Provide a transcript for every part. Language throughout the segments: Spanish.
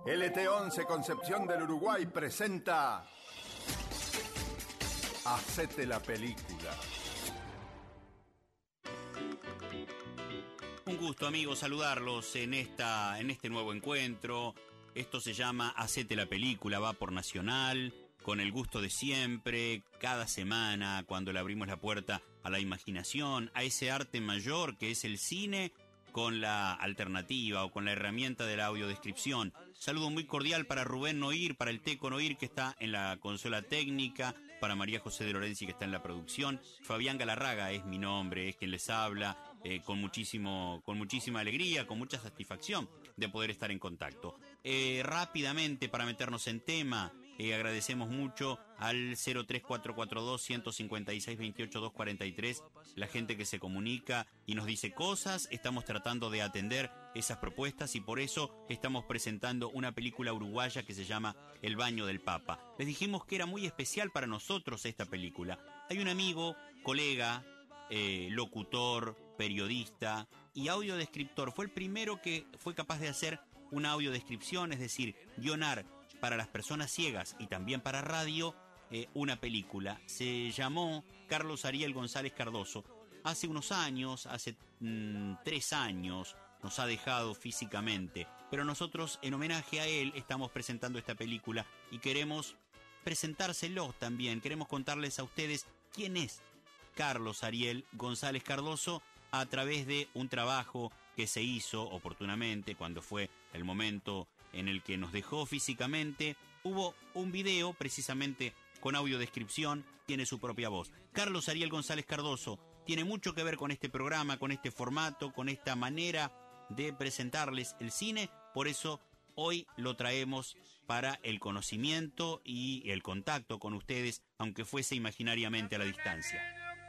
LT11 Concepción del Uruguay presenta Hacete la película. Un gusto, amigos, saludarlos en este nuevo encuentro. Esto se llama Hacete la película, va por Nacional, con el gusto de siempre, cada semana, cuando le abrimos la puerta a la imaginación, a ese arte mayor que es el cine, con la alternativa o con la herramienta de la audiodescripción. Saludo muy cordial para Rubén Noir, para el Teco Noir, que está en la consola técnica, para María José de Lorenzi, que está en la producción. Fabián Galarraga es mi nombre, es quien les habla, con muchísima alegría, con mucha satisfacción de poder estar en contacto. Rápidamente, para meternos en tema, agradecemos mucho al 03442-156-28-243, la gente que se comunica y nos dice cosas. Estamos tratando de atender esas propuestas y por eso estamos presentando una película uruguaya que se llama El baño del Papa. Les dijimos que era muy especial para nosotros esta película. Hay un amigo, colega, locutor, periodista y audiodescriptor. Fue el primero que fue capaz de hacer una audiodescripción, es decir, guionar para las personas ciegas y también para radio, una película. Se llamó Carlos Ariel González Cardoso. Hace unos años, hace 3 años, nos ha dejado físicamente, pero nosotros en homenaje a él estamos presentando esta película y queremos presentárselo también. Queremos contarles a ustedes quién es Carlos Ariel González Cardoso a través de un trabajo que se hizo oportunamente cuando fue el momento en el que nos dejó físicamente. Hubo un video precisamente con audiodescripción, tiene su propia voz. Carlos Ariel González Cardoso tiene mucho que ver con este programa, con este formato, con esta manera de presentarles el cine. Por eso hoy lo traemos para el conocimiento y el contacto con ustedes, aunque fuese imaginariamente a la distancia.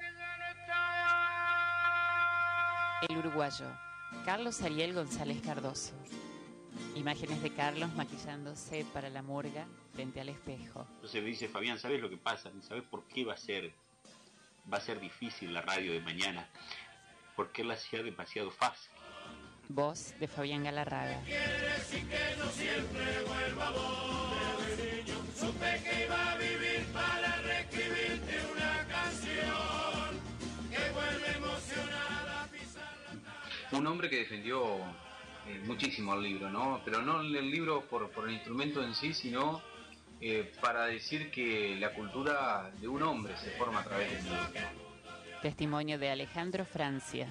El uruguayo Carlos Ariel González Cardoso. Imágenes de Carlos maquillándose para la murga frente al espejo. Entonces me dice Fabián, ¿sabes lo que pasa? ¿Sabes por qué va a ser difícil la radio de mañana? Porque él la hacía demasiado fácil. Voz de Fabián Galarraga. Quieres y que no siempre vuelva vos. Desde niño supe que iba a vivir para reescribirte una canción que vuelve emocionada a pisar la tabla. Un hombre que defendió muchísimo el libro, ¿no? Pero no el libro por el instrumento en sí, sino para decir que la cultura de un hombre se forma a través del libro. Testimonio de Alejandro Francia.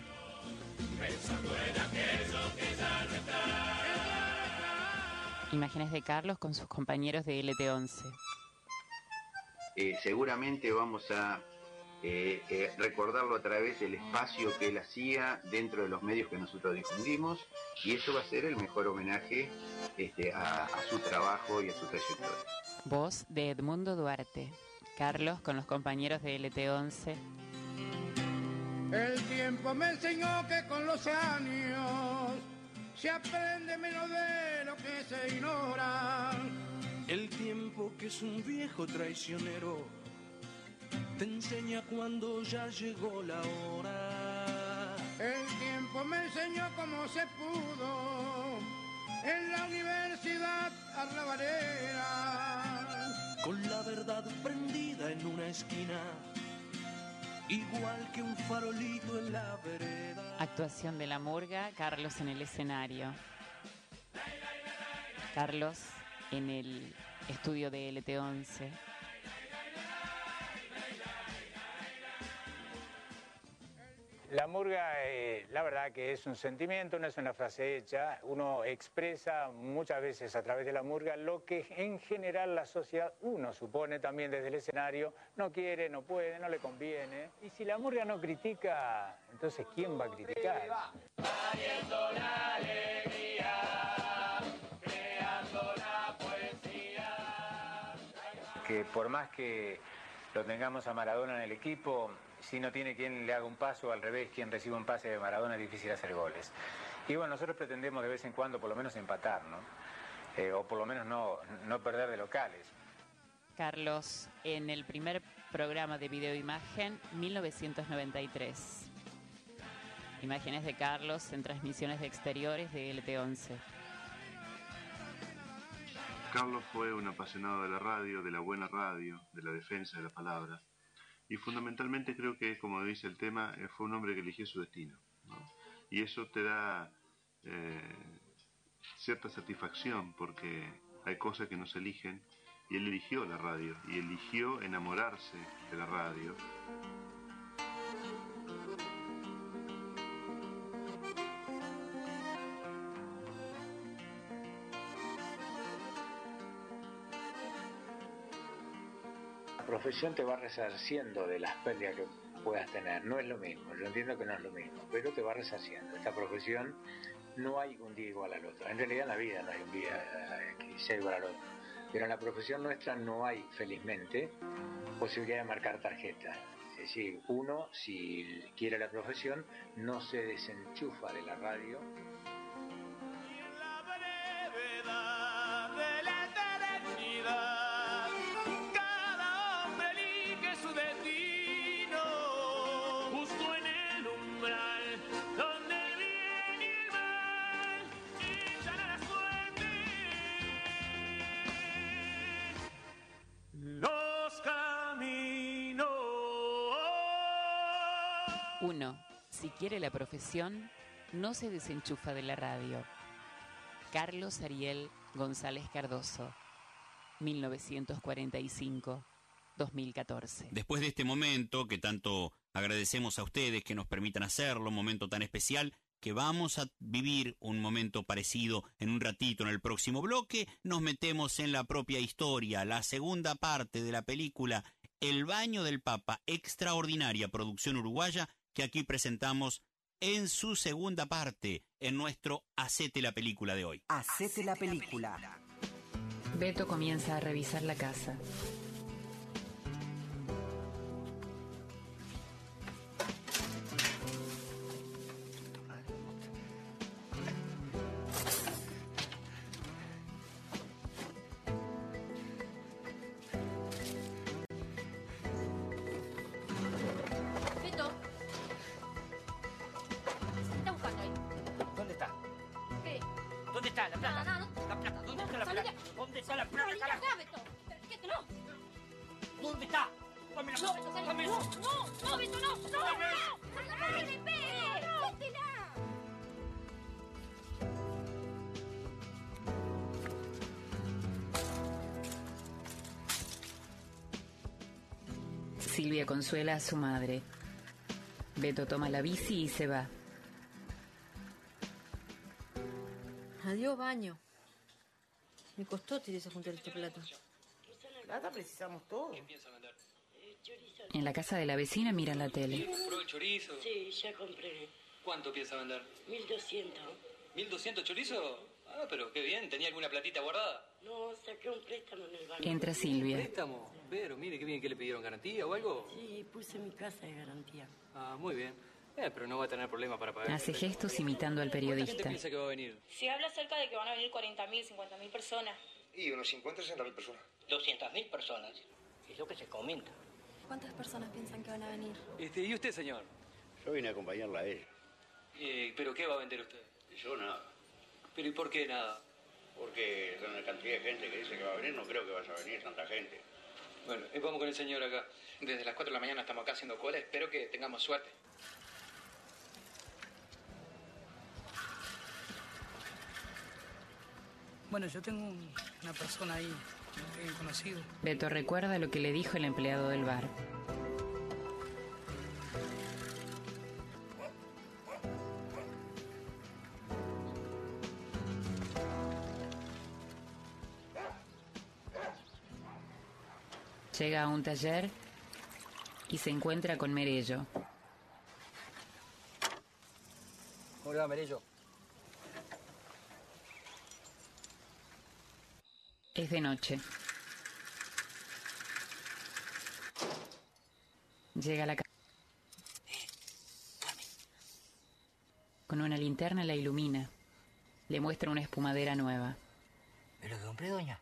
Imágenes de Carlos con sus compañeros de LT11. Seguramente vamos a recordarlo a través del espacio que él hacía dentro de los medios que nosotros difundimos, y eso va a ser el mejor homenaje a su trabajo y a su trayectoria. Voz de Edmundo Duarte. Carlos con los compañeros de LT11. El tiempo me enseñó que con los años se aprende menos de lo que se ignora. El tiempo, que es un viejo traicionero, te enseña cuando ya llegó la hora. El tiempo me enseñó cómo se pudo en la universidad arrabalera, con la verdad prendida en una esquina, igual que un farolito en la vereda. Actuación de la murga, Carlos en el escenario. Carlos en el estudio de LT11. La murga, la verdad que es un sentimiento, no es una frase hecha. Uno expresa muchas veces a través de la murga lo que en general la sociedad, uno supone también desde el escenario, no quiere, no puede, no le conviene. Y si la murga no critica, entonces ¿quién va a criticar? Pariendo la alegría, creando la poesía. Que por más que lo tengamos a Maradona en el equipo, si no tiene quien le haga un paso, al revés, quien recibe un pase de Maradona, es difícil hacer goles. Y bueno, nosotros pretendemos de vez en cuando por lo menos empatar, ¿no? O por lo menos no perder de locales. Carlos en el primer programa de videoimagen, 1993. Imágenes de Carlos en transmisiones de exteriores de LT11. Carlos fue un apasionado de la radio, de la buena radio, de la defensa de la palabra. Y fundamentalmente creo que, como dice el tema, fue un hombre que eligió su destino, ¿no? Y eso te da cierta satisfacción, porque hay cosas que no se eligen, y él eligió la radio, y eligió enamorarse de la radio. La profesión te va resarciendo de las pérdidas que puedas tener, no es lo mismo, yo entiendo que no es lo mismo, pero te va resarciendo. Esta profesión no hay un día igual al otro, en realidad en la vida no hay un día que sea igual al otro, pero en la profesión nuestra no hay, felizmente, posibilidad de marcar tarjeta. Es decir, uno, si quiere la profesión, no se desenchufa de la radio. Uno, si quiere la profesión, no se desenchufa de la radio. Carlos Ariel González Cardoso, 1945-2014. Después de este momento, que tanto agradecemos a ustedes que nos permitan hacerlo, un momento tan especial, que vamos a vivir un momento parecido en un ratito en el próximo bloque, nos metemos en la propia historia, la segunda parte de la película El baño del Papa, extraordinaria producción uruguaya, que aquí presentamos en su segunda parte, en nuestro Hacete la película de hoy. Hacete la película. Beto comienza a revisar la casa. Silvia consuela a su madre. Beto toma la bici y se va. Adiós, baño. Me costó tirar juntar este plato. Plata precisamos todo. En la casa de la vecina miran la tele. ¿Compró el chorizo? Sí, ya compré. ¿Cuánto piensa vender? 1.200. ¿1.200 chorizo? Ah, pero qué bien. ¿Tenía alguna platita guardada? No, saqué un préstamo en el banco. Entra Silvia. ¿Préstamo? Pero mire qué bien, que le pidieron garantía o algo. Sí, puse mi casa de garantía. Ah, muy bien. Pero no va a tener problema para pagar. Hace gestos imitando al ¿Cuánta periodista. gente piensa que va a venir? Se habla acerca de que van a venir 40.000, 50.000 personas. Y unos 50, 60.000 personas. 200.000 personas. Es lo que se comenta. ¿Cuántas personas piensan que van a venir? ¿Y usted, señor? Yo vine a acompañarla a ella. ¿Pero qué va a vender usted? Yo nada. ¿Pero y por qué nada? Porque con la cantidad de gente que dice que va a venir, no creo que vaya a venir tanta gente. Bueno, vamos con el señor acá. Desde las 4 de la mañana estamos acá haciendo cola. Espero que tengamos suerte. Bueno, yo tengo una persona ahí, un conocido. Beto recuerda lo que le dijo el empleado del bar. Llega a un taller y se encuentra con Merello. ¿Cómo le va, Merello? Es de noche. Llega a la casa. Con una linterna la ilumina. Le muestra una espumadera nueva. ¿Me lo compré, doña?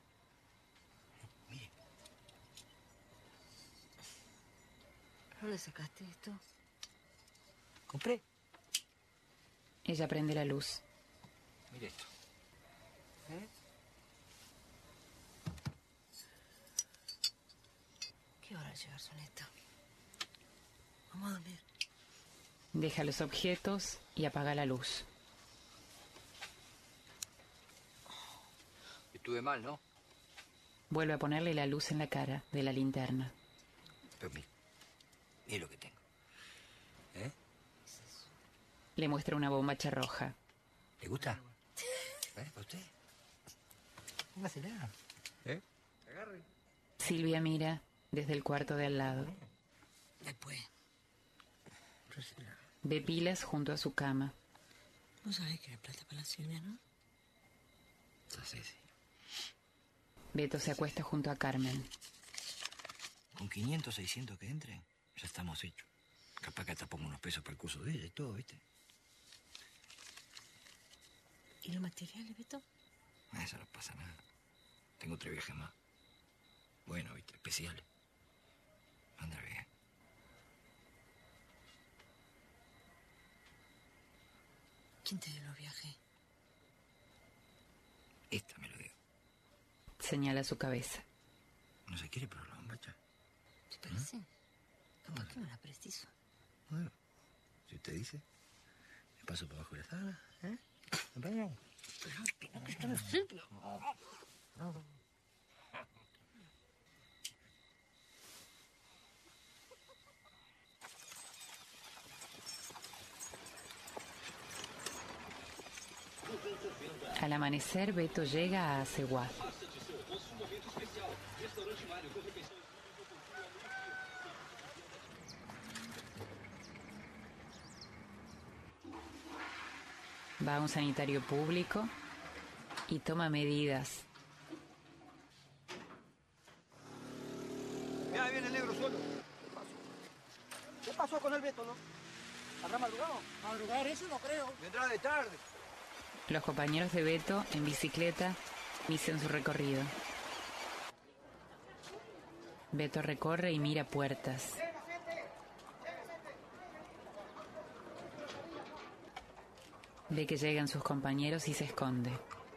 ¿Dónde sacaste esto? ¿Compré? Ella prende la luz. Mire esto. llevar Soneta. Vamos a dormir. Deja los objetos y apaga la luz. Estuve mal, ¿no? Vuelve a ponerle la luz en la cara de la linterna. Pero mira lo que tengo. ¿Eh? Le muestra una bombacha roja. ¿Le gusta? ¿Para usted? Póngasela. ¿Eh? Agarre. Silvia mira desde el cuarto de al lado. Después. Ve pilas junto a su cama. ¿Vos sabés que hay plata para la Silvia, no? Sí, sí. Beto se acuesta junto a Carmen. Con 500, 600 que entren, ya estamos hechos. Capaz que hasta pongo unos pesos para el curso de ella y todo, ¿viste? ¿Y los materiales, Beto? Eso no pasa nada. Tengo 3 viajes más. Bueno, ¿viste? Especiales. Anda bien. ¿Quién te dio los viajes? Esta me lo dio. Señala su cabeza. ¿No se quiere probar la bombacha? ¿Te parece? Capaz que no la preciso. Bueno, si usted dice, me paso por abajo de la sala, ¿eh? Pero que está en el sitio. Al amanecer, Beto llega a Aceguá. Va a un sanitario público y toma medidas. Ya viene el negro solo. ¿Qué pasó con el Beto, no? ¿Habrá madrugado? Madrugar, eso no creo. Vendrá de tarde. Los compañeros de Beto, en bicicleta, inician su recorrido. Beto recorre y mira puertas. Ve que llegan sus compañeros y se esconde.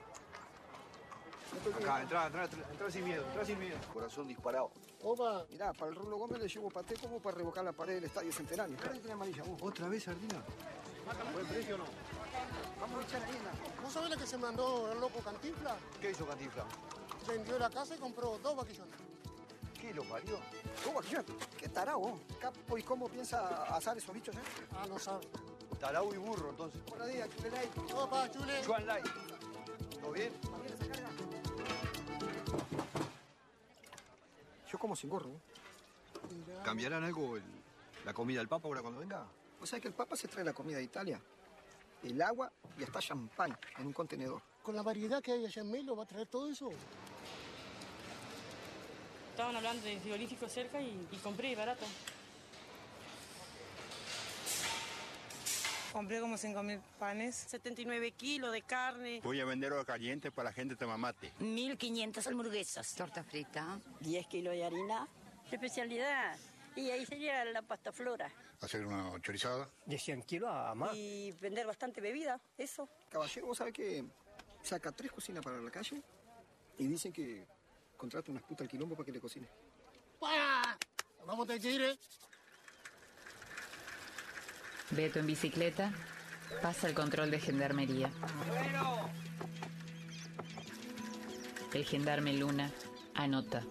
Acá, entra sin miedo, entra sin miedo. Corazón disparado. Opa. Mirá, para el Rulo Gómez le llevo paté como para revocar la pared del Estadio Centenario. ¿Qué tiene amarilla vos? ¿Otra vez, Sardina? ¿Buen precio o no? Vamos a echar ahí. ¿Vos sabés lo que se mandó el loco Cantinflas? ¿Qué hizo Cantinflas? Vendió la casa y compró 2 vaquillones. ¿Qué lo parió? ¿Cómo vaquillones? ¿Qué tarao vos? Capo, ¿y cómo piensa asar esos bichos, Ah, no sabe. Tarao y burro, entonces. Buenos días, Chulelay. Opa, Chule. Juan Lai. ¿Todo bien? Yo como sin gorro. ¿Cambiarán algo la comida del Papa ahora cuando venga? O sea que el Papa se trae la comida de Italia, el agua y hasta champán en un contenedor. Con la variedad que hay allá en Melo, ¿va a traer todo eso? Estaban hablando de frigorífico cerca y compré barato. Compré como 5.000 panes. 79 kilos de carne. Voy a vender oro caliente para la gente tomar mate. 1.500 hamburguesas. Torta frita. 10 kilos de harina. De especialidad. Y ahí sería la pasta flora. Hacer una chorizada. De 100 kilos a más. Y vender bastante bebida, eso. Caballero, ¿vos sabés que saca 3 cocinas para la calle? Y dicen que contrata unas putas al quilombo para que le cocine. ¡Para! Vamos a ir, Beto en bicicleta pasa el control de gendarmería. El gendarme Luna anota.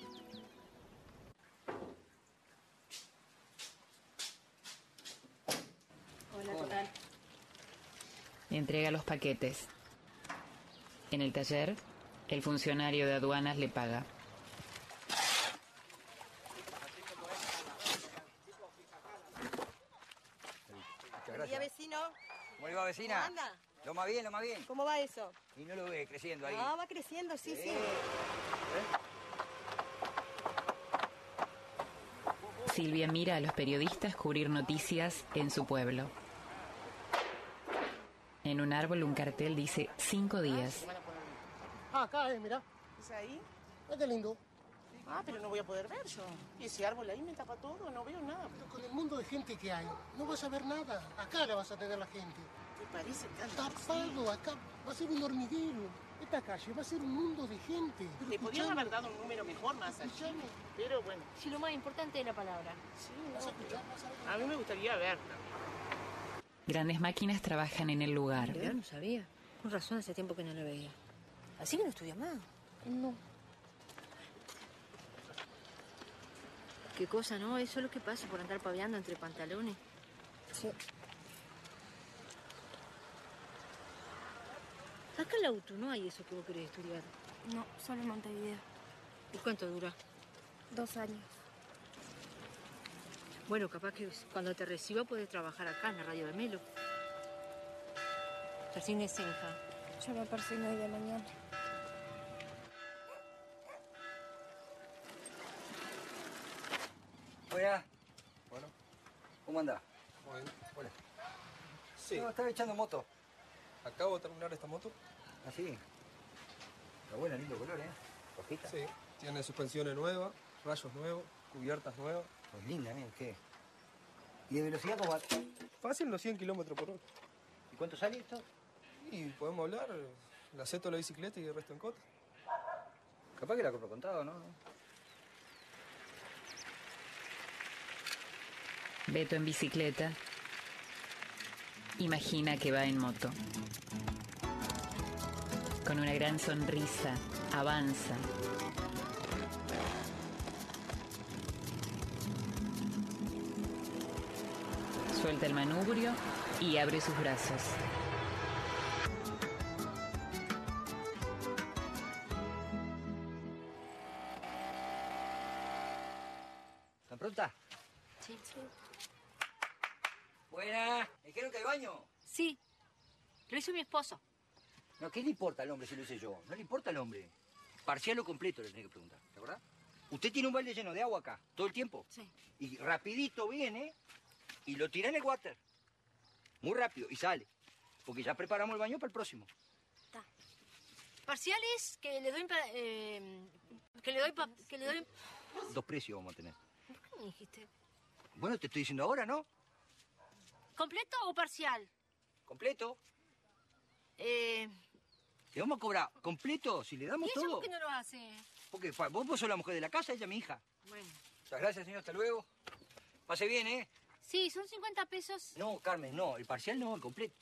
Hola, ¿qué tal? Entrega los paquetes. En el taller, el funcionario de aduanas le paga. Buen día, vecino. ¿Cómo le va, vecina? ¿Cómo anda? Lo más bien, lo más bien. ¿Cómo va eso? Y no lo ve creciendo ahí. Ah, va creciendo, sí, sí. Silvia mira a los periodistas cubrir noticias en su pueblo. En un árbol un cartel dice 5 días. Ah, acá, mirá. ¿Es ahí? Ah, qué lindo. Ah, pero no voy a poder ver yo. Y ese árbol ahí me tapa todo, no veo nada. Pero con el mundo de gente que hay, no vas a ver nada. Acá la vas a tener la gente. ¿Te parece tanto? Tapado, acá va a ser un hormiguero. Esta calle va a ser un mundo de gente. Le podrían haber dado un número mejor más allá. Pero bueno. Si lo más importante es la palabra. Sí, no. A mí me gustaría verla. Grandes máquinas trabajan en el lugar. De verdad no sabía. Con razón, hace tiempo que no la veía. Así que no estudia más. No. Qué cosa, ¿no? Eso es lo que pasa por andar paveando entre pantalones. Sí. Acá en el auto no hay eso que vos querés estudiar. No, solo en Montevideo. ¿Y cuánto dura? 2 años. Bueno, capaz que cuando te reciba puedes trabajar acá en la radio de Melo. Persigne Senja. Yo me persigno hoy de mañana. Buenas. Bueno. ¿Cómo andás? Bueno, hola. Sí. No, estaba echando moto. Acabo de terminar esta moto. ¿Ah, sí? Está buena, lindo color, ¿eh? Rojita. Sí. Tiene suspensiones nuevas, rayos nuevos, cubiertas nuevas. Pues linda, mira, ¿qué? ¿Y de velocidad cómo va? Fácil, unos 100 kilómetros por hora. ¿Y cuánto sale esto? Y podemos hablar, la aceto de la bicicleta y el resto en cota. Capaz que la compro contado, ¿no? Beto en bicicleta. Imagina que va en moto. Con una gran sonrisa, avanza. Suelta el manubrio y abre sus brazos. ¿Están prontas? Sí. Buenas. ¿Me dijeron que hay baño? Sí. Lo hizo mi esposo. No, ¿qué le importa al hombre si lo hice yo? No le importa al hombre. Parcial o completo le tenés que preguntar, ¿te acordás? Usted tiene un balde lleno de agua acá, todo el tiempo. Sí. Y rapidito viene y lo tira en el water. Muy rápido, y sale. Porque ya preparamos el baño para el próximo. Está. Parciales que le doy que le doy. 2 precios vamos a tener. ¿Por qué me dijiste? Bueno, te estoy diciendo ahora, ¿no? ¿Completo o parcial? Completo. Le vamos a cobrar completo si le damos ¿Y ella todo. por qué no lo hace? Porque vos sos la mujer de la casa, ella mi hija. Bueno. Muchas gracias, señor. Hasta luego. Pase bien, ¿eh? Sí, son 50 pesos. No, Carmen, no. El parcial no, el completo.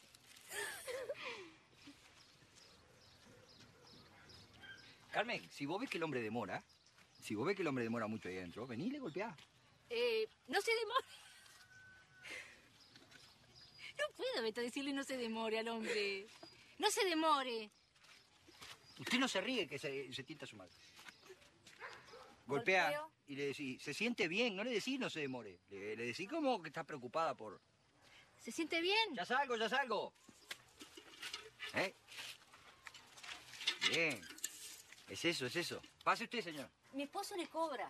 Carmen, si vos ves que el hombre demora, mucho ahí adentro, vení y le golpeá. No se demore. No puedo, Beto, decirle no se demore al hombre. No se demore. Usted no se ríe que se tienta su madre. Golpea Golpeo. y le decís, se siente bien, no le decís no se demore. Le decís como que está preocupada por... ¿Se siente bien? Ya salgo, ya salgo. ¿Eh? Bien. Es eso, es eso. Pase usted, señor. Mi esposo le cobra.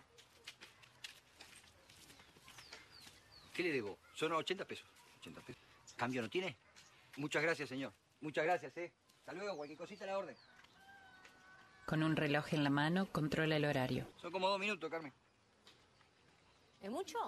¿Qué le debo? Son 80 pesos. 80 pesos. ¿Cambio no tiene? Muchas gracias, señor. Muchas gracias, ¿eh? Hasta luego, cualquier cosita a la orden. Con un reloj en la mano, controla el horario. Son como 2 minutos, Carmen. ¿Es mucho?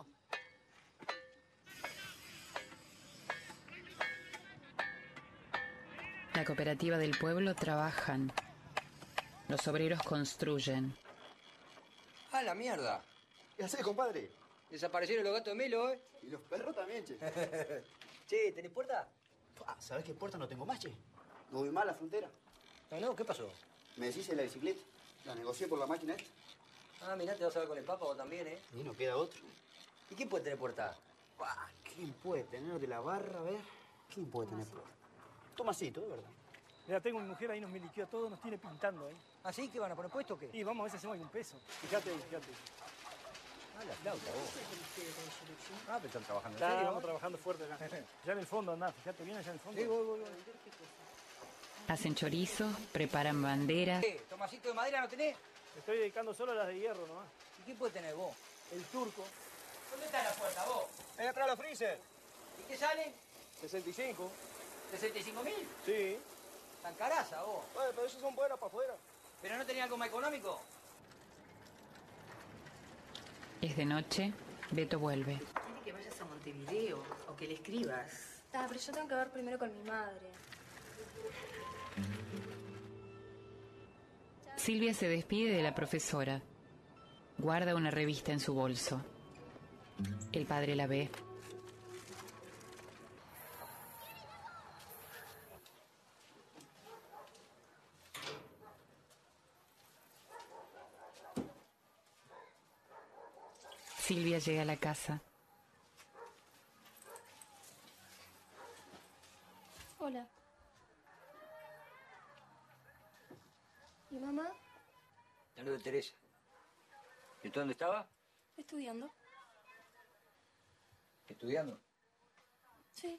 La cooperativa del pueblo trabajan. Los obreros construyen. ¡Ah, la mierda! ¿Qué haces, compadre? Desaparecieron los gatos de Melo, ¿eh? Y los perros también, che. Che, ¿tenés puerta? ¿Sabés qué puerta no tengo más, che? No voy más a la frontera. No, ¿qué pasó? Me deshice de la bicicleta. La negocié por la máquina esta. Ah, mirá, te vas a ver con el Papa vos también, ¿eh? Y no queda otro. ¿Y quién puede tener puerta? ¿Quién puede tener de la barra? A ver. ¿Quién puede tener puerta? Tomasito, de verdad. Ya tengo mi mujer ahí, nos me liquida todo, nos tiene pintando ahí. ¿Ah, sí? ¿Qué van a poner puesto o qué? Y vamos a ver si hacemos algún peso. Fíjate ahí, fíjate. Ah, la flauta, vos. Ah, pero están trabajando en Estamos serio. trabajando fuerte acá. Ya en el fondo andá, fíjate bien allá en el fondo. Sí, voy. Hacen chorizos, preparan banderas. ¿Tomasito de madera no tenés? Me estoy dedicando solo a las de hierro nomás. ¿Y quién puede tener vos? El turco. ¿Dónde está la puerta, vos? Ahí atrás la freezer. ¿Y qué sale? 65. ¿65.000? Sí. Tan caraza, vos. Bueno, pero esos son buenas para afuera. ¿Pero no tenía algo más económico? Es de noche, Beto vuelve. Quiere que vayas a Montevideo o que le escribas. Ah, pero yo tengo que ver primero con mi madre. Silvia se despide de la profesora. Guarda una revista en su bolso. El padre la ve. Silvia llega a la casa. Hola. ¿Y mamá? Lo de Teresa. ¿Y tú dónde estaba? Estudiando. ¿Estudiando? Sí.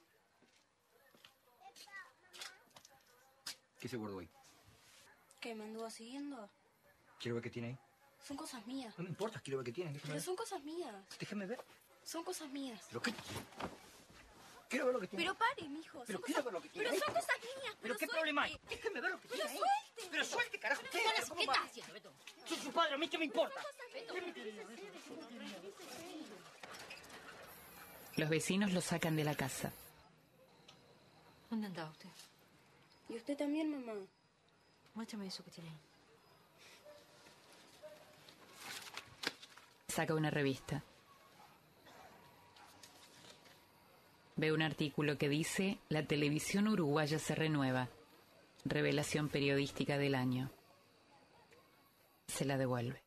¿Qué se guardó ahí? ¿Qué, me anduvo siguiendo? Quiero ver qué tiene ahí. Son cosas mías. No me importa, quiero ver qué tiene. Pero son cosas mías. Déjame ver. Son cosas mías. ¿Pero qué? Quiero ver lo que tiene. Pero pare, mijo. Pero quiero ver lo que tiene. Pero son cosas mías. ¿Pero qué problema hay? Déjeme ver lo que tiene ahí. Suelte. Pero suelte, carajo. ¿Qué estás haciendo, Beto? Soy su padre, a mí qué me importa. Los vecinos lo sacan de la casa. ¿Dónde andaba usted? ¿Y usted también, mamá? Muéstrame eso que tiene ahí. Saca una revista. Ve un artículo que dice: la televisión uruguaya se renueva. Revelación periodística del año. Se la devuelve.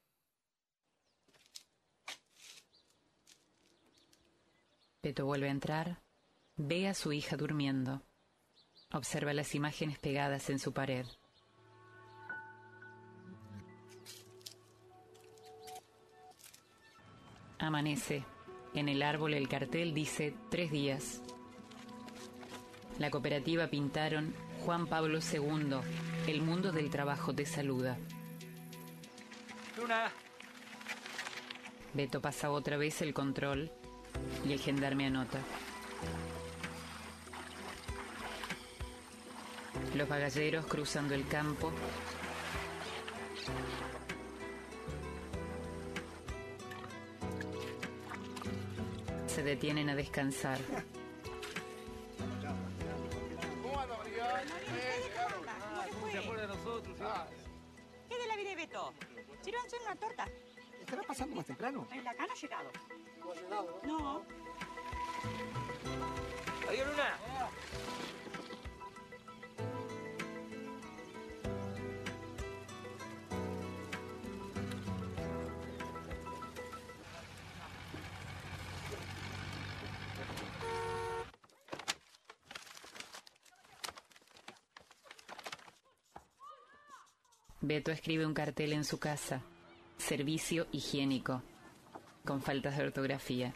Beto vuelve a entrar. Ve a su hija durmiendo. Observa las imágenes pegadas en su pared. Amanece. En el árbol el cartel dice 3 días. La cooperativa pintaron Juan Pablo II, el mundo del trabajo te saluda. Luna. Beto pasa otra vez el control y el gendarme anota. Los bagalleros cruzando el campo. Se detienen a descansar. ¿Se acuerda de nosotros? ¿Qué de la vida de Beto? ¿Si no han hecho una torta? ¿Estará pasando más temprano? En la cana ha llegado. ¿No ha llegado? No. Adiós, Luna. Beto escribe un cartel en su casa. Servicio higiénico. Con faltas de ortografía.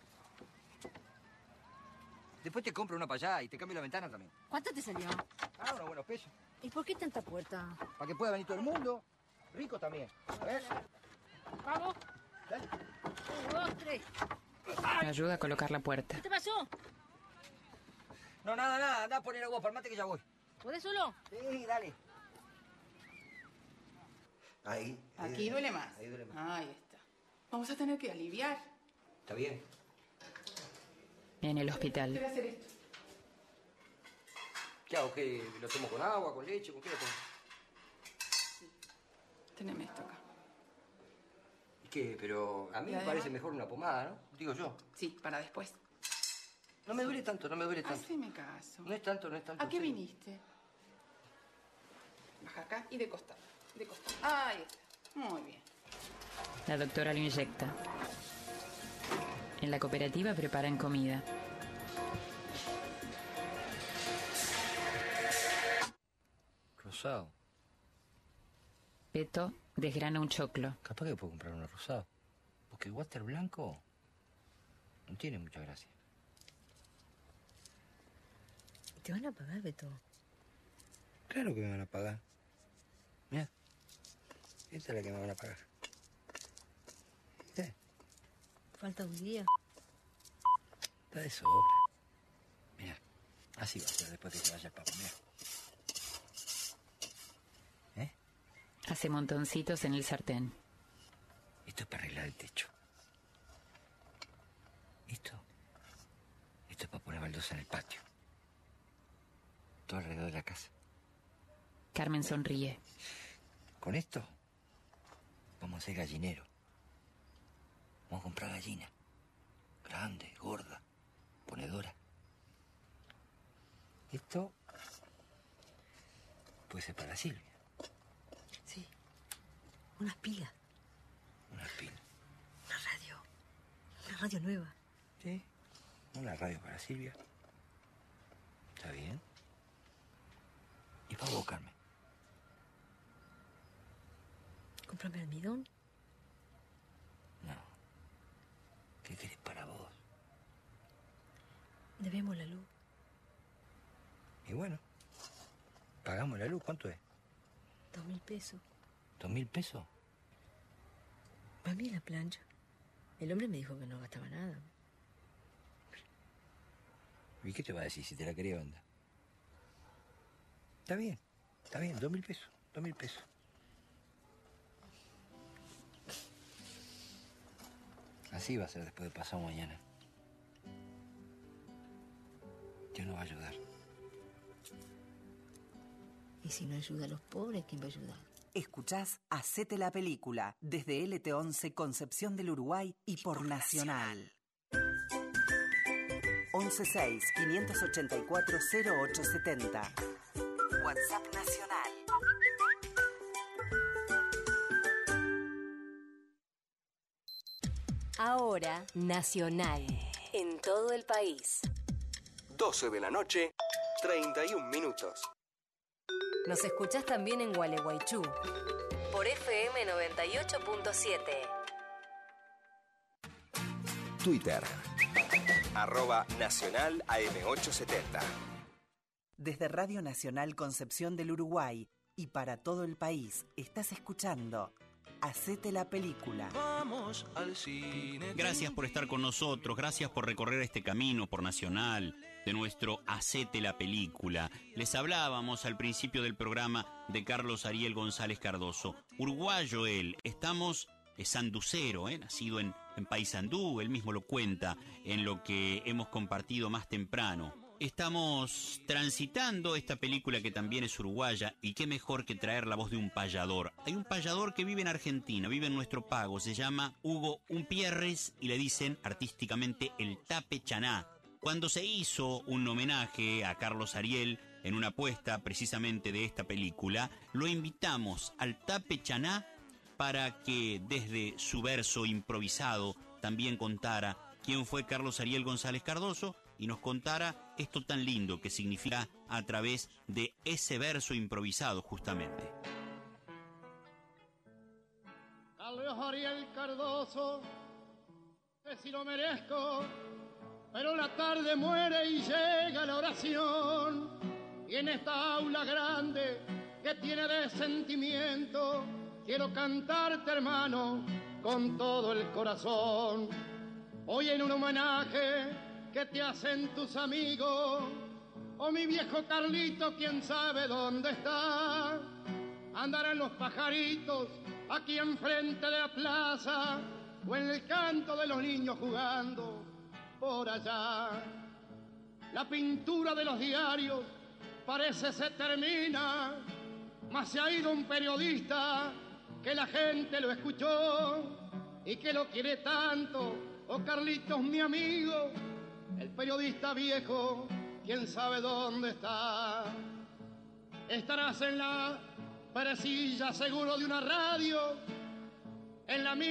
Después te compro una para allá y te cambio la ventana también. ¿Cuánto te salió? Ah, unos buenos pesos. ¿Y por qué tanta puerta? Para que pueda venir todo el mundo. Rico también. A ver. Vamos. Dale. 1, 2, 3. Me ayuda a colocar la puerta. ¿Qué te pasó? No, nada. Anda a poner agua para el mate que ya voy. ¿Puedes solo? Sí, dale. Ahí. Aquí duele más. Ahí duele más. Ahí está. Vamos a tener que aliviar. Está bien. En el Quiero hospital. hacer esto. ¿Qué hago? ¿Qué? ¿Lo tomo con agua, con leche? ¿Con qué lo tomo? Teneme esto acá. ¿Y qué? Pero a mí ¿Y me además? parece mejor una pomada, ¿no? Digo yo. Sí, para después. No me duele tanto. Haceme caso. No es tanto. ¿A qué viniste? Baja acá y de costado. De costado. Ahí está. Muy bien. La doctora lo inyecta. En la cooperativa preparan comida. Rosado. Beto desgrana un choclo. Capaz que puedo comprar uno rosado. Porque el water blanco no tiene mucha gracia. ¿Te van a pagar, Beto? Claro que me van a pagar. Mira. Esta es la que me van a pagar. ¿Viste? Falta un día. Está de sobra. Mira. Así va a ser después de que vaya el papá. Mira. Hace montoncitos en el sartén. Esto es para arreglar el techo. Esto es para poner baldosa en el patio. Todo alrededor de la casa. Carmen sonríe. Con esto Vamos a hacer gallinero. Vamos a comprar gallina. Grande, gorda, ponedora. Esto puede ser para Silvia. Sí. Unas pilas. Unas pilas. Una radio. Una radio nueva. Sí. Una radio para Silvia. ¿Está bien? ¿Y para vos, Carmen? Cómprame almidón. No. ¿Qué querés para vos? Debemos la luz. Y bueno, pagamos la luz. ¿Cuánto es? 2.000 pesos. ¿2.000 pesos? Para mí la plancha. El hombre me dijo que no gastaba nada. ¿Y qué te va a decir si te la quería vender? Está bien, 2.000 pesos, 2.000 pesos. Así va a ser después de pasado mañana. Dios nos va a ayudar. Y si no ayuda a los pobres, ¿quién va a ayudar? Escuchás Hacete la Película desde LT11 Concepción del Uruguay y por Nacional. 116-584-0870. WhatsApp Nacional. Ahora, Nacional. En todo el país. 12 de la noche, 31 minutos. Nos escuchás también en Gualeguaychú. Por FM 98.7. Twitter. @Nacional AM870. Desde Radio Nacional Concepción del Uruguay y para todo el país, estás escuchando Hacete la Película. Vamos al cine. Gracias por estar con nosotros, gracias por recorrer este camino por Nacional de nuestro Hacete la Película. Les hablábamos al principio del programa de Carlos Ariel González Cardoso. Uruguayo él, es sanducero, nacido en Paysandú, él mismo lo cuenta en lo que hemos compartido más temprano. Estamos transitando esta película que también es uruguaya, y qué mejor que traer la voz de un payador. Hay un payador que vive en Argentina, vive en nuestro pago, se llama Hugo Umpierres y le dicen artísticamente el Tape Chaná. Cuando se hizo un homenaje a Carlos Ariel en una apuesta precisamente de esta película, lo invitamos al Tape Chaná para que desde su verso improvisado también contara quién fue Carlos Ariel González Cardoso y nos contara esto tan lindo que significa a través de ese verso improvisado justamente. Carlos Ariel Cardoso, que si lo merezco, pero la tarde muere y llega la oración, y en esta aula grande que tiene de sentimiento, quiero cantarte, hermano, con todo el corazón. Hoy en un homenaje que te hacen tus amigos, o mi viejo Carlito, quién sabe dónde está. Andarán los pajaritos aquí enfrente de la plaza, o en el canto de los niños jugando por allá. La pintura de los diarios parece se termina, mas se ha ido un periodista que la gente lo escuchó y que lo quiere tanto. Oh, Carlitos, mi amigo, el periodista viejo, quién sabe dónde está. Estarás en la parecilla seguro de una radio, en la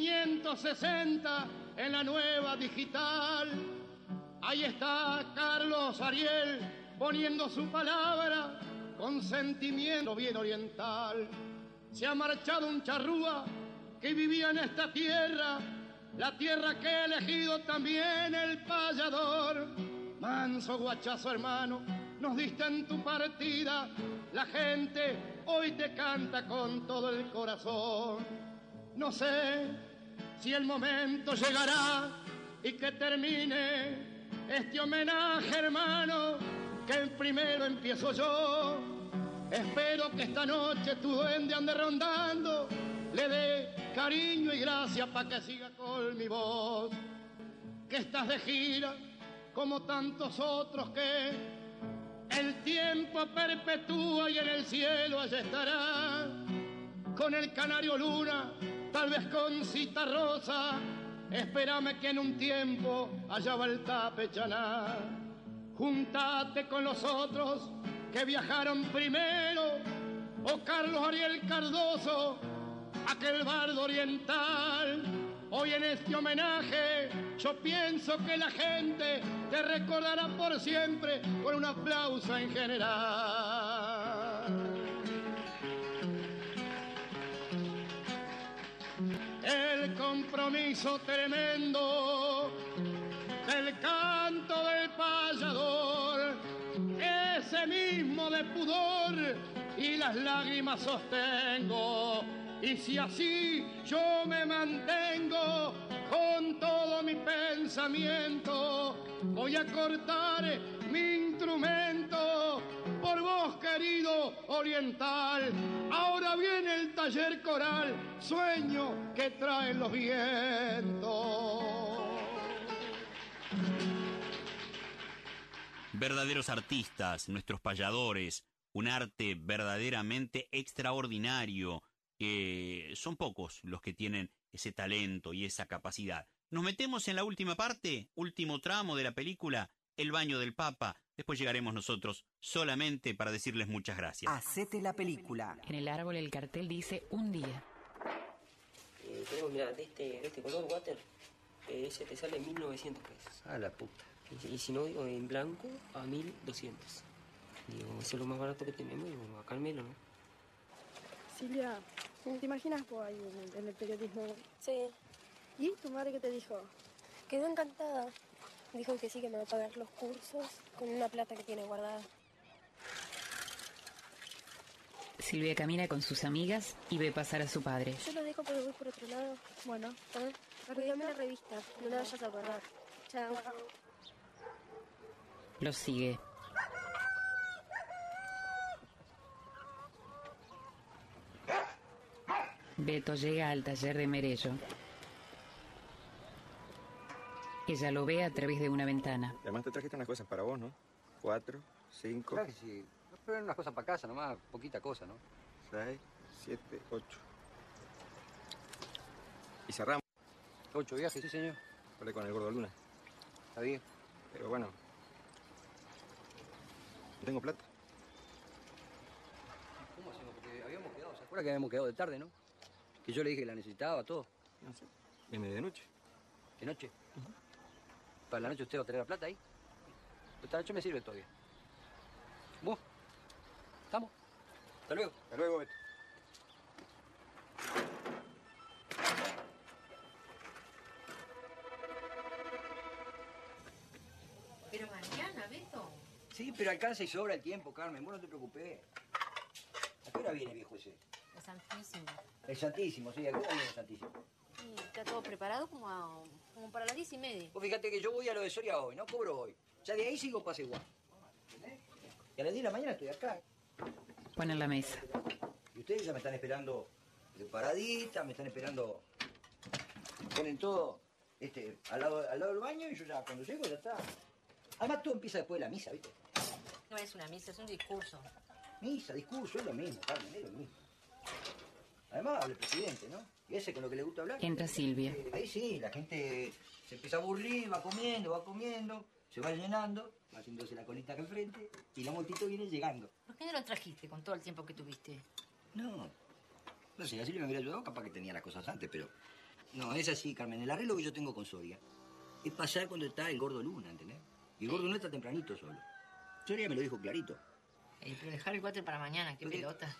1560, en la nueva digital. Ahí está Carlos Ariel poniendo su palabra con sentimiento bien oriental. Se ha marchado un charrúa que vivía en esta tierra, la tierra que he elegido también el payador. Manso guachazo, hermano, nos diste en tu partida, la gente hoy te canta con todo el corazón. No sé si el momento llegará y que termine este homenaje, hermano, que el primero empiezo yo. Espero que esta noche tu duende ande rondando, le dé cariño y gracia pa' que siga con mi voz. Que estás de gira como tantos otros que el tiempo perpetúa y en el cielo allá estará. Con el canario luna tal vez con Cita Rosa. Espérame que en un tiempo allá va el Tapechaná. Júntate con los otros que viajaron primero, o Carlos Ariel Cardoso, aquel bardo oriental. Hoy en este homenaje yo pienso que la gente te recordará por siempre con un aplauso en general. El compromiso tremendo del canto del payador, ese mismo de pudor y las lágrimas sostengo. Y si así yo me mantengo con todo mi pensamiento, voy a cortar mi instrumento por vos, querido oriental. Ahora viene el taller coral, sueño que traen los vientos. Verdaderos artistas, nuestros payadores, un arte verdaderamente extraordinario, que son pocos los que tienen ese talento y esa capacidad. Nos metemos en la última parte, último tramo de la película, El baño del Papa. Después llegaremos nosotros solamente para decirles muchas gracias. Hacete la película. En el árbol el cartel dice un día. Tenemos, mira, de este color water, ese te sale 1.900 pesos. A la puta. Y si no, digo, en blanco a 1.200. Digo, eso es lo más barato que tenemos, y bueno, acá al menos, ¿no? Silvia, ¿te imaginas vos ahí en el periodismo? Sí. ¿Y tu madre qué te dijo? Quedó encantada. Dijo que sí, que me va a pagar los cursos con una plata que tiene guardada. Silvia camina con sus amigas y ve pasar a su padre. Yo lo dejo, pero voy por otro lado. Bueno, cuídame la revista, no la vayas a guardar. Chao. Los sigue. Beto llega al taller de Merello. Ella lo ve a través de una ventana. Además te trajiste unas cosas para vos, ¿no? 4, 5... Claro que sí. Pero unas cosas para casa nomás, poquita cosa, ¿no? 6, 7, 8. Y cerramos. 8 viajes, sí, señor. Hablé con el gordo Luna. Está bien. Pero bueno, no tengo plata. ¿Cómo hacemos? Porque habíamos quedado, ¿se acuerda que habíamos quedado de tarde, no? Que yo le dije que la necesitaba, todo. No sé. Viene de noche. ¿De noche? ¿Para la noche usted va a tener la plata ahí? Esta noche me sirve todavía. ¿Vos? ¿Estamos? Hasta luego. Hasta luego, Beto. Pero mañana, Beto. Sí, pero alcanza y sobra el tiempo, Carmen. Vos no te preocupes. ¿A qué hora viene, viejo ese? El Santísimo. El Santísimo, sí. ¿A qué hora viene el Santísimo? Sí, está todo preparado como para las 10:30. Vos fíjate que yo voy a lo de Soria hoy, no cobro hoy. Ya de ahí sigo pase igual. ¿Entendés? Y a las 10 de la mañana estoy acá. Ponen la mesa. Y ustedes ya me están esperando preparadita, me están esperando... Ponen todo al lado del baño y yo ya cuando llego ya está. Además todo empieza después de la misa, ¿viste? No es una misa, es un discurso. Misa, discurso, es lo mismo, Carmen, es lo mismo. Además habla el presidente, ¿no? Y ese con lo que le gusta hablar. Entra Silvia. Ahí sí, la gente se empieza a aburrir, va comiendo, se va llenando, va haciéndose la colita acá enfrente y la multitud viene llegando. ¿Por qué no lo trajiste con todo el tiempo que tuviste? No sé, a Silvia me hubiera ayudado, capaz que tenía las cosas antes, pero... No, es así, Carmen, el arreglo que yo tengo con Soria es pasar cuando está el gordo Luna, ¿entendés? Y el gordo no está tempranito solo. Soria me lo dijo clarito. Pero dejar el water para mañana, qué pelota.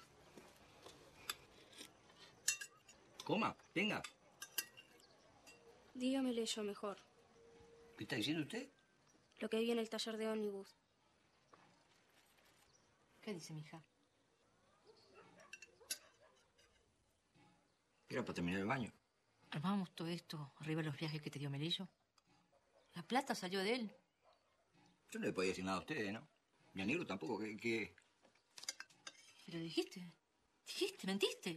Coma, venga. Dígamele yo mejor. ¿Qué está diciendo usted? Lo que vi en el taller de ómnibus. ¿Qué dice mi hija? Era para terminar el baño. ¿Armábamos todo esto arriba de los viajes que te dio Melillo? La plata salió de él. Yo no le podía decir nada a ustedes, ¿no? Ni a Negro tampoco, que... Pero dijiste, mentiste.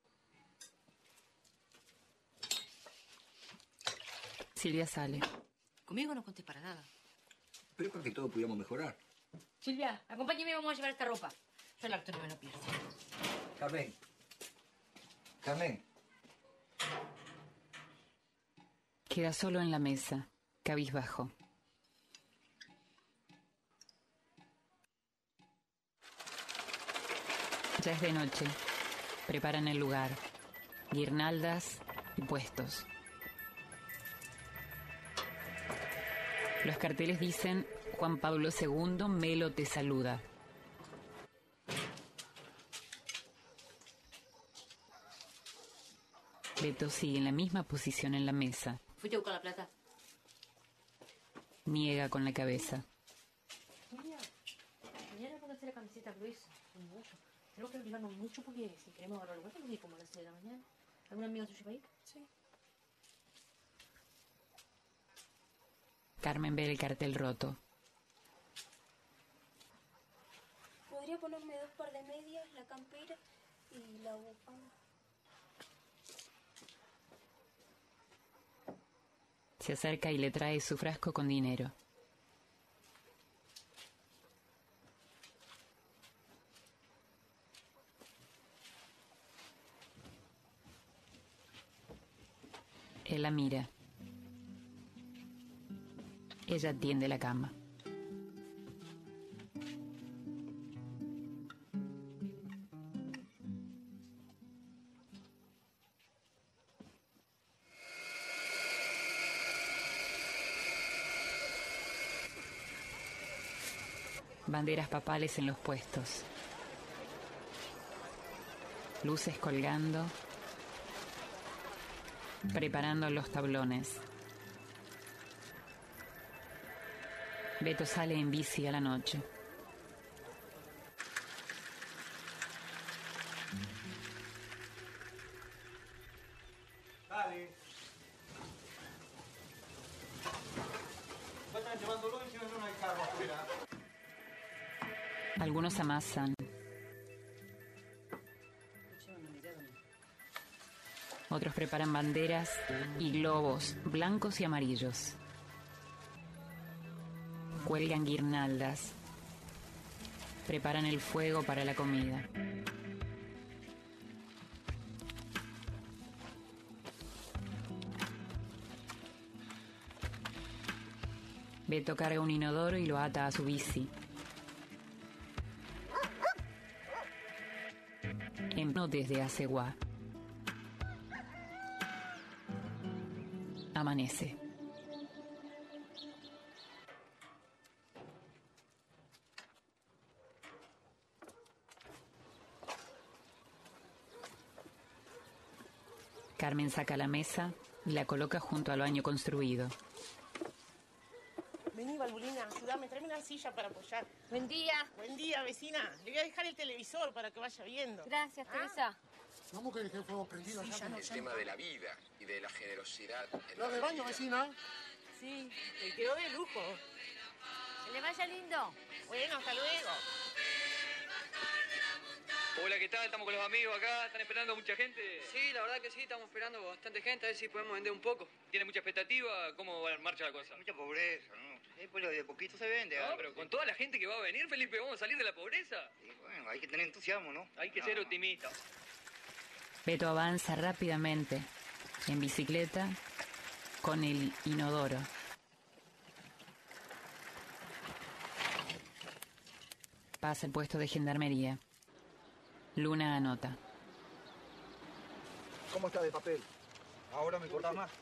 Silvia sale. Conmigo no conté para nada. Pero para que todos pudiéramos mejorar. Silvia, acompáñame, vamos a llevar esta ropa. Yo el acto no me lo pierdo. Carmen. Queda solo en la mesa, cabizbajo. Ya es de noche. Preparan el lugar. Guirnaldas y puestos. Los carteles dicen: Juan Pablo II, Melo te saluda. Beto sigue en la misma posición en la mesa. ¿Fuiste a buscar la plata? Niega con la cabeza. Julia, mañana póngase la camiseta gruesa, con mucho. Tenemos que obligarnos mucho porque si queremos agarrar lugar, tenemos que ir como a las 6 de la mañana. ¿Alguna amiga tuya va a ir? Sí. Carmen ve el cartel roto. Podría ponerme 2 par de medias, la campera y la bufanda. Se acerca y le trae su frasco con dinero. Él la mira. Ella tiende la cama. Banderas papales en los puestos. Luces colgando. Preparando los tablones. Beto sale en bici a la noche. Dale. Vayan llevándolo y si no hay carro afuera. Algunos amasan. Otros preparan banderas y globos blancos y amarillos. Cuelgan guirnaldas. Preparan el fuego para la comida. Beto carga un inodoro y lo ata a su bici. Desde Aceguá. Amanece. Carmen saca la mesa y la coloca junto al baño construido. Vení, Balbulina, ayúdame, tráeme una silla para apoyar. Buen día. Buen día, vecina. Le voy a dejar el televisor para que vaya viendo. Gracias, Teresa. ¿Cómo que dejé el fuego prendido allá? El tema de la vida y de la generosidad. ¿Lo de baño, vecina? Sí, te quedó de lujo. Que le vaya lindo. Bueno, hasta luego. Hola, ¿qué tal? Estamos con los amigos acá. ¿Están esperando mucha gente? Sí, la verdad que sí, estamos esperando bastante gente, a ver si podemos vender un poco. ¿Tiene mucha expectativa? ¿Cómo va en marcha la cosa? Mucha pobreza, ¿no? Pues de poquito se vende. No, pero con toda la gente que va a venir, Felipe, ¿vamos a salir de la pobreza? Sí, bueno, hay que tener entusiasmo, ¿no? Hay que ser optimista. Beto avanza rápidamente, en bicicleta, con el inodoro. Pasa el puesto de gendarmería. Luna anota. ¿Cómo está de papel? Ahora me corta más.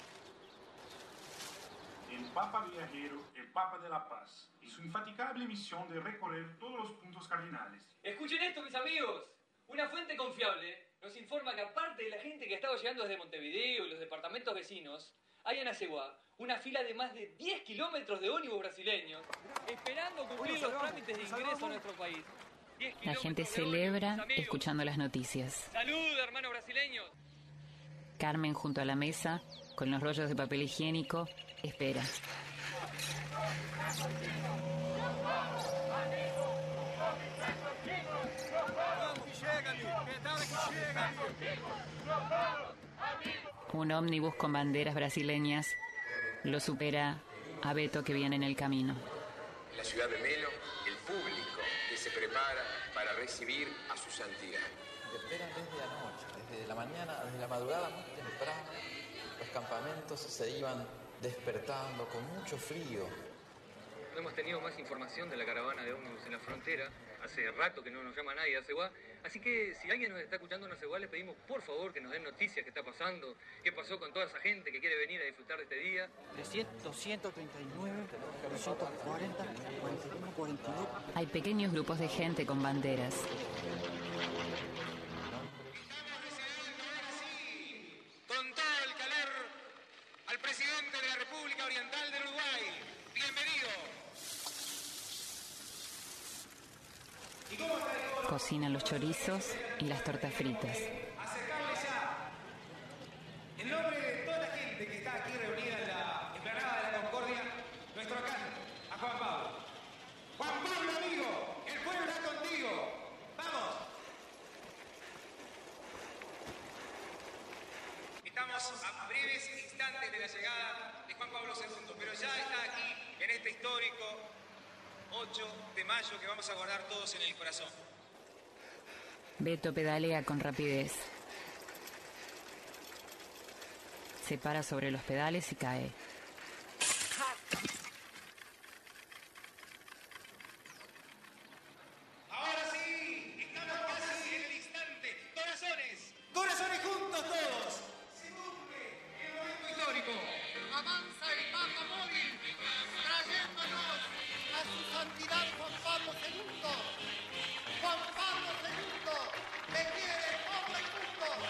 El Papa Viajero, el Papa de la Paz, y su infatigable misión de recorrer todos los puntos cardinales. Escuchen esto, mis amigos. Una fuente confiable nos informa que aparte de la gente que estaba llegando desde Montevideo y los departamentos vecinos, hay en Aceguá una fila de más de 10 kilómetros de ómnibus brasileños esperando cumplir los trámites de ingreso a nuestro país. La gente celebra escuchando las noticias. ¡Salud, hermanos brasileños! Carmen, junto a la mesa, con los rollos de papel higiénico, espera. Un ómnibus con banderas brasileñas lo supera a Beto, que viene en el camino. En la ciudad de Melo, el público que se prepara para recibir a su santidad. Te esperan desde la noche, desde la mañana, desde la madrugada muy temprano, los campamentos se iban despertando con mucho frío. No hemos tenido más información de la caravana de ómnibus en la frontera. Hace rato que no nos llama nadie a Aceguá. Así que si alguien nos está escuchando en Aceguá, le pedimos por favor que nos den noticias qué está pasando, qué pasó con toda esa gente que quiere venir a disfrutar de este día. 300, 239, 240, 41, 42. Hay pequeños grupos de gente con banderas. Con todo el calor al presidente de la República Oriental del Uruguay. Bienvenido. Cocinan los chorizos y las tortas fritas. Acercarles ya, en nombre de toda la gente que está aquí reunida en la explanada de la Concordia, nuestro alcalde, a Juan Pablo. Juan Pablo, amigo, el pueblo está contigo. ¡Vamos! Estamos a breves instantes de la llegada de Juan Pablo II, pero ya está aquí en este histórico 8 de mayo que vamos a guardar todos en el corazón. Beto pedalea con rapidez. Se para sobre los pedales y cae. Ahora sí, estamos casi en el instante. Corazones, corazones juntos todos. Se cumple el momento histórico. Avanza el Papa móvil, trayéndonos a su santidad Juan Pablo II. Juan Pablo II, te quiere todo el mundo.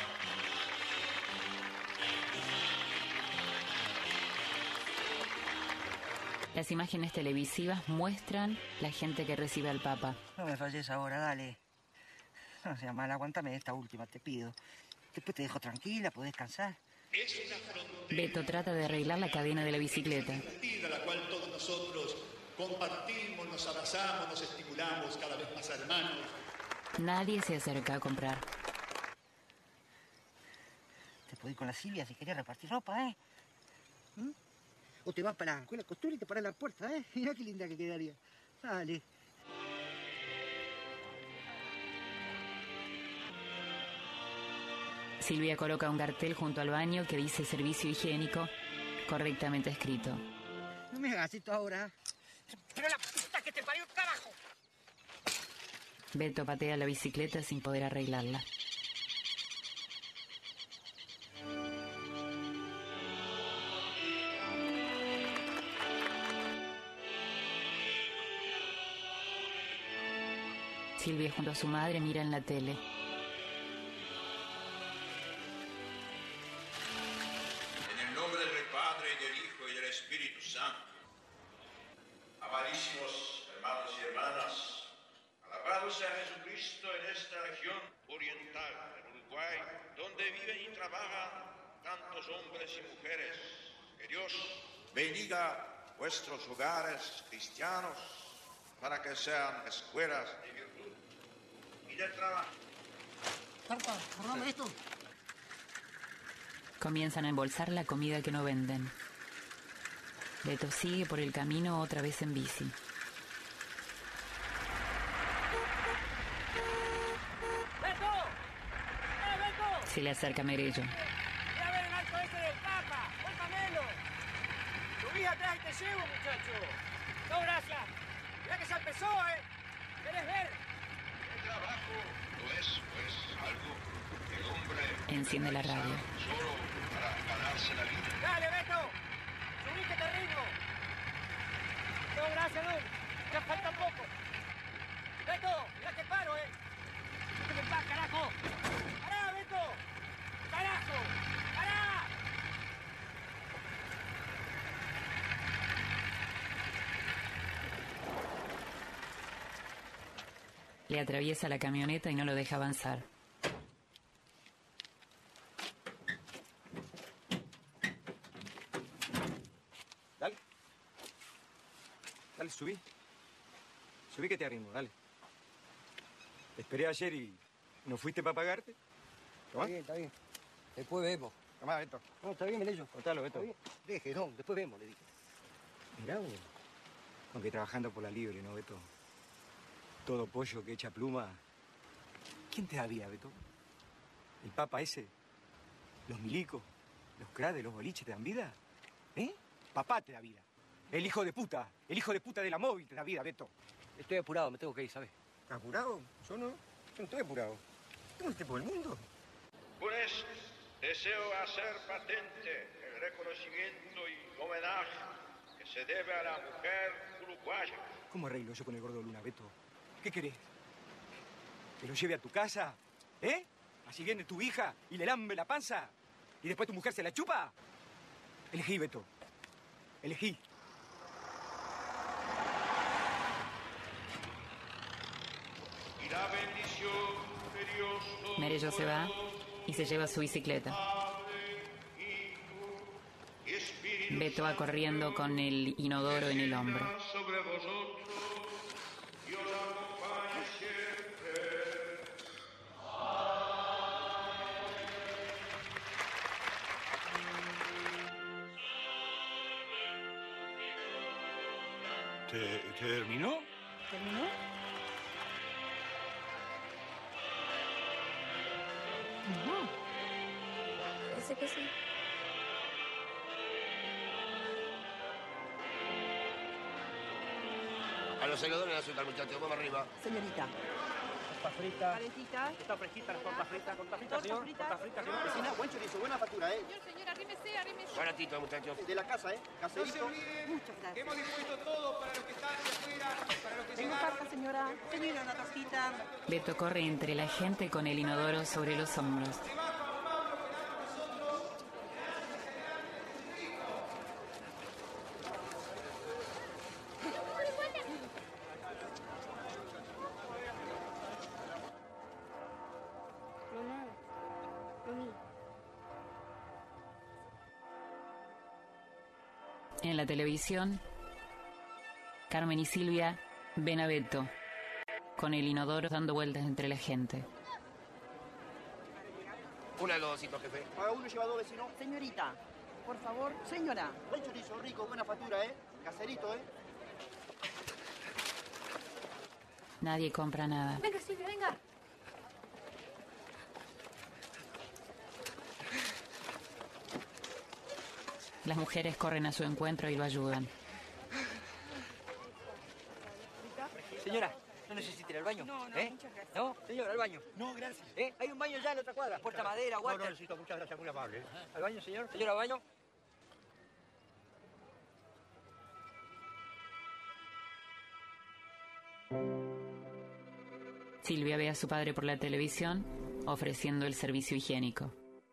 Las imágenes televisivas muestran la gente que recibe al Papa. No me falles ahora, dale. No sea mal, aguántame esta última, te pido. Después te dejo tranquila, podés descansar. Es una frontera Beto trata de arreglar la cadena de la bicicleta. la cual todos nosotros compartimos, nos abrazamos, nos estimulamos cada vez más hermanos. Nadie se acerca a comprar. Te podés ir con la Silvia si querías repartir ropa, ¿eh? ¿Mm? O te vas para la escuela de costura y te paras en la puerta, ¿eh? Mirá qué linda que quedaría. Dale. Silvia coloca un cartel junto al baño que dice servicio higiénico, correctamente escrito. No me hagas esto ahora. Pero la puta que te parió, carajo. Beto patea la bicicleta sin poder arreglarla. Silvia junto a su madre mira en la tele. En el nombre del Padre, y del Hijo, y del Espíritu Santo. Amadísimos hermanos y hermanas, alabado sea Jesucristo en esta región oriental del Uruguay, donde viven y trabajan tantos hombres y mujeres. Que Dios bendiga vuestros hogares cristianos para que sean escuelas de virtud y de trabajo. Tarta, borrame esto. Comienzan a embolsar la comida que no venden. Beto sigue por el camino otra vez en bici. ¡Beto! ¡Beto! Se le acerca Merello. ¡Ve a ver el arco ese del Papa! ¡Póngamelo! Subí atrás y te llevo, muchacho. No, gracias. Mira que ya empezó, ¿eh? ¿Querés ver? El trabajo no es, pues, algo que el hombre Enciende la radio. solo para ganarse la vida. ¡Dale, Beto! ¡Subí que te ringo! No, gracias, no. Ya falta poco. Beto, mira que paro, ¿eh? ¡No te me pasa, carajo! ¡Pará, Beto! ¡Carajo! ¡Pará! Le atraviesa la camioneta y no lo deja avanzar. Dale. Dale, subí. Subí que te arrimo, dale. Te esperé ayer y no fuiste para pagarte. Tomá. Está bien. Después vemos. Tomá, Beto. No, está bien, Melillo. Contalo, Beto. Está bien. Deje, no, después vemos, le dije. Mirá vos. Aunque trabajando por la libre, ¿no, Beto? Todo pollo que echa pluma. ¿Quién te da vida, Beto? ¿El Papa ese? ¿Los milicos? ¿Los cracks de los boliches te dan vida? ¿Eh? Papá te da vida. El hijo de puta de la móvil te da vida, Beto. Estoy apurado, me tengo que ir, ¿sabes? ¿Apurado? Yo no estoy apurado. Tengo el tiempo del mundo. Por esto, deseo hacer patente el reconocimiento y homenaje que se debe a la mujer uruguaya. ¿Cómo arreglo yo con el gordo Luna, Beto? ¿Qué querés? ¿Que lo lleve a tu casa? ¿Eh? ¿Así viene tu hija y le lambe la panza? ¿Y después tu mujer se la chupa? Elegí, Beto. Elegí. Y la bendición de Dios Merello se va y se lleva su bicicleta. Beto va corriendo con el inodoro en el hombro. sobre vosotros, Dios acompañe siempre. ¿Terminó? ¿Terminó? No. Dice que sí. A los seguidores le azúcar, muchachos. Vamos arriba. Señorita. Torta frita. Calentita. Está fresquita la torta frita. Torta frita, Torta señor. frita. Torta frita, señor. Vecina, buen chorizo. Buena factura, ¿eh? Señor, arrímese, arrímese. Baratito, muchachos. De la casa, ¿eh? Caserito. Muchas gracias. Hemos dispuesto todo para los que están hacia afuera, para los que Tengo llegaron. carta, señora. Señora, una tortita. Beto corre entre la gente con el inodoro sobre los hombros. Mamá. Mami. En la televisión, Carmen y Silvia ven a Beto con el inodoro dando vueltas entre la gente. Una de los dositos, jefe. Paga uno y lleva dos, vecino. Señorita, por favor, señora. Buen chorizo, rico, buena factura, ¿eh? Caserito, ¿eh? Nadie compra nada. Venga, Silvia, venga. Las mujeres corren a su encuentro y lo ayudan. Señora, ¿no necesita ir al baño? No, ¿Eh? muchas gracias. ¿No? Señora, al baño. No, gracias. ¿Eh? Hay un baño ya en la otra cuadra. Puerta madera, No, water. no necesito. Muchas gracias, muy amable. ¿Al baño, señor? Señora, al baño. Silvia ve a su padre por la televisión ofreciendo el servicio higiénico.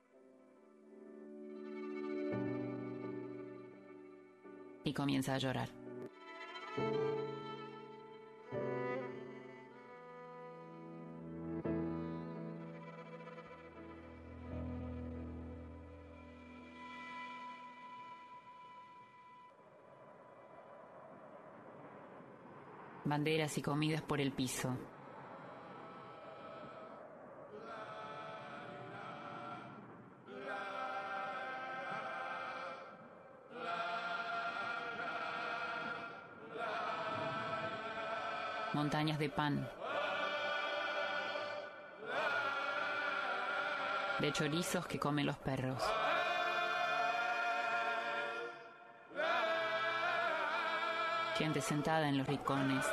Y comienza a llorar. Banderas y comidas por el piso. Montañas de pan, de chorizos que comen los perros. Gente sentada en los rincones.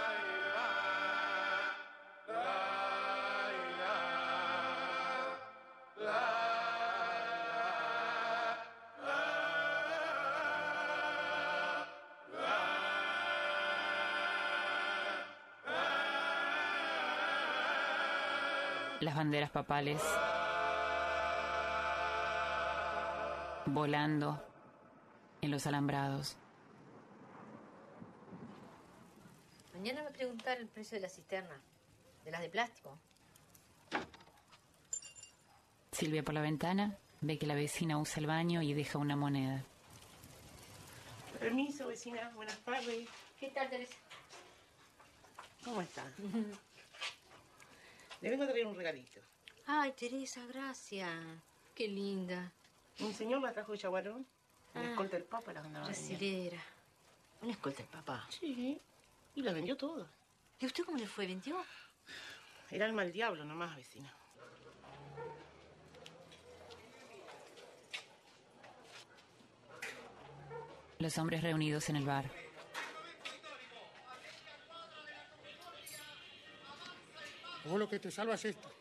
Las banderas papales volando en los alambrados. Mañana me preguntar el precio de la cisterna, de las de plástico. Silvia por la ventana ve que la vecina usa el baño y deja una moneda. Permiso, vecina. Buenas tardes. ¿Qué tal, Teresa? ¿Cómo está? Le vengo a traer un regalito. Ay, Teresa, gracias. Qué linda. Un señor la trajo de Yaguarón. Una Ah, escolta del Papa la andaba vendiendo. brasilera. ¿Una escolta del papá? Sí. Y la vendió toda. ¿Y usted cómo le fue? ¿Vendió? Era alma del diablo nomás, vecina. Los hombres reunidos en el bar. Vos lo que te salva es esto.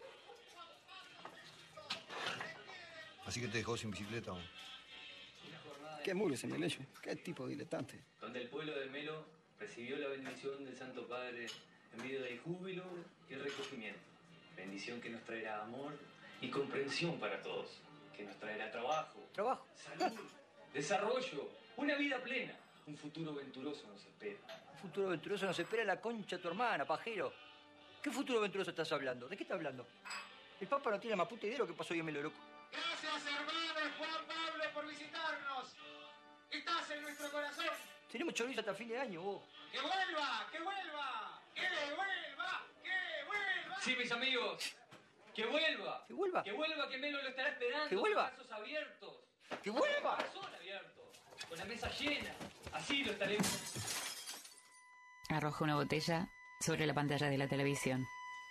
Así que te dejó sin bicicleta. Qué muro ese Meleyo. Qué tipo diletante. Donde el pueblo de Melo recibió la bendición del Santo Padre en medio del júbilo y el recogimiento. Bendición que nos traerá amor y comprensión para todos. Que nos traerá trabajo. ¿Trabajo? Salud, desarrollo, una vida plena. Un futuro venturoso nos espera. Un futuro venturoso nos espera la concha de tu hermana, pajero. ¿Qué futuro venturoso estás hablando? ¿De qué estás hablando? El Papa no tiene la más puta idea de lo que pasó hoy en Melo, loco. Gracias, hermano Juan Pablo, por visitarnos. Estás en nuestro corazón. Tenemos chorizo hasta fin de año, vos. ¡Que vuelva! ¡Que vuelva! ¡Que vuelva! ¡Que vuelva! Sí, mis amigos. ¡Que vuelva! ¡Que vuelva! ¡Que vuelva, que Melo lo estará esperando! ¡Que vuelva! Con brazos abiertos. ¡Que vuelva! Con el corazón abierto. Con la mesa llena. Así lo estaremos. Arroja una botella sobre la pantalla de la televisión.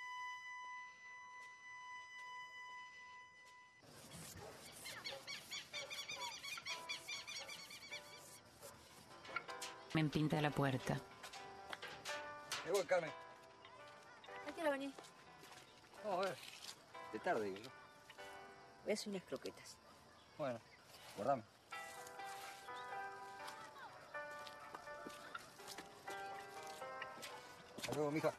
Me pinta la puerta. Me voy, Carmen. ¿A qué hora venís? Vamos a ver. De tarde, digo, ¿no? Voy a hacer unas croquetas. Bueno, guardame. Hasta luego, mija.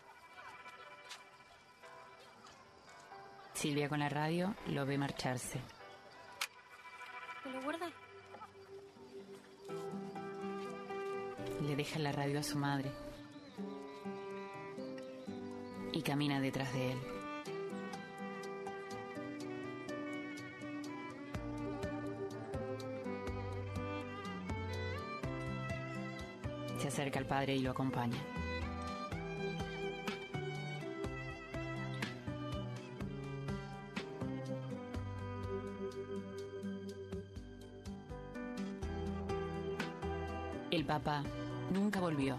Silvia con la radio lo ve marcharse. ¿Me lo guardas? Le deja la radio a su madre y camina detrás de él. Se acerca al padre y lo acompaña. El Papa nunca volvió.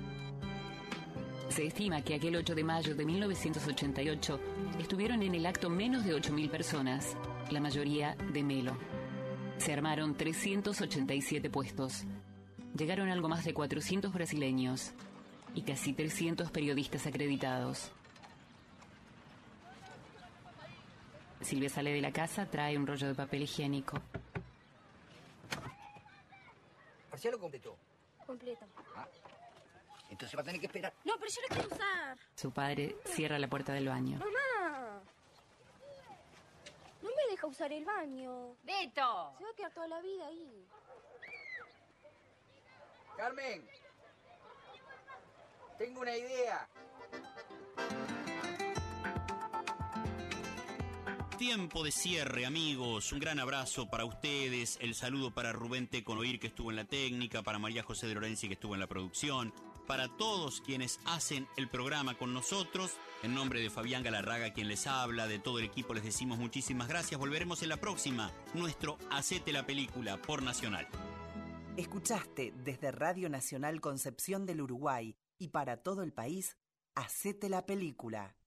Se estima que aquel 8 de mayo de 1988 estuvieron en el acto menos de 8.000 personas, la mayoría de Melo. Se armaron 387 puestos. Llegaron algo más de 400 brasileños y casi 300 periodistas acreditados. Silvia sale de la casa, trae un rollo de papel higiénico. ¿Parcial o completo? Completa. Ah, entonces va a tener que esperar. No, pero yo lo quiero usar. Su padre cierra la puerta del baño. Mamá. No me deja usar el baño. ¡Beto! Se va a quedar toda la vida ahí. Carmen, tengo una idea. Tiempo de cierre, amigos. Un gran abrazo para ustedes. El saludo para Rubén Teconoir, que estuvo en la técnica, para María José de Lorenzi, que estuvo en la producción, para todos quienes hacen el programa con nosotros. En nombre de Fabián Galarraga, quien les habla, de todo el equipo, les decimos muchísimas gracias. Volveremos en la próxima, nuestro Hacete la Película por Nacional. Escuchaste desde Radio Nacional Concepción del Uruguay y para todo el país, Hacete la Película.